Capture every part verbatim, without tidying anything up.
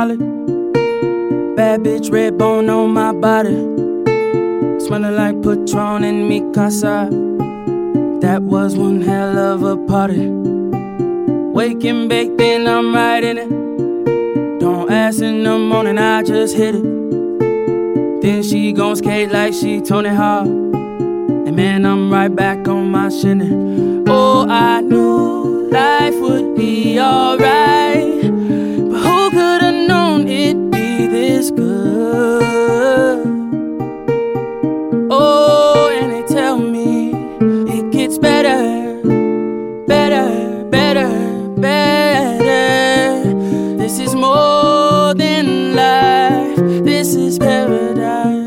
Molly. Bad bitch, red bone on my body. Smelling like Patron and mi casa. That was one hell of a party. Wake and bake, then I'm right in it. Don't ask in the morning, I just hit it. Then she gon' skate like she Tony Hawk. And man, I'm right back on my shinning. Oh, I knew life would be alright, but who could've known it'd be this good? Oh, and they tell me it gets better, better, better, better. This is more than life, this is paradise.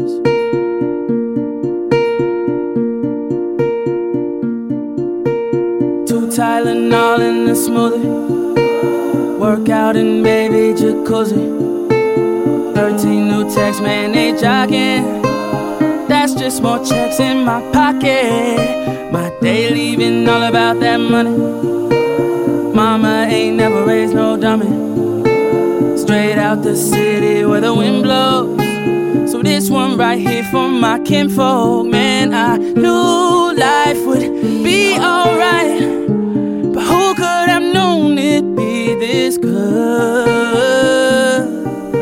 Two Tylenol in the smoothie, workout in baby jacuzzi. Thirteen new texts, man, they jogging. That's just more checks in my pocket. My day leaving all about that money. Mama ain't never raised no dummy. Straight out the city where the wind blows. So this one right here for my kinfolk. Man, I knew life would be alright, but who could have known it'd be this good?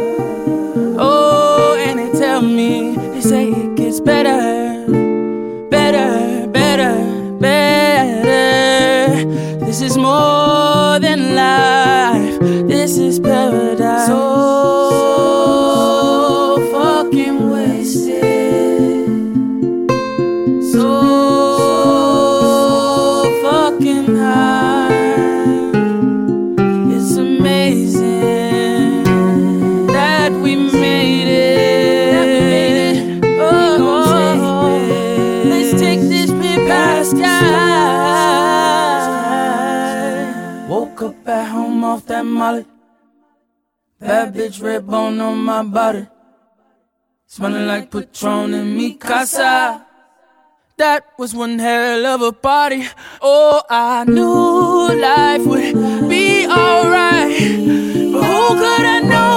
Oh, and they tell me, they say it gets better, better, better, better. This is more than life, this is paradise. So fucking wasted, so fucking high. It's amazing that we made it. Oh, let's take this bit past sky. Woke up at home off that Molly. Bad bitch, red bone on my body. Smelling like Patron and mi casa. That was one hell of a party. Oh, I knew life would be alright, but who could have known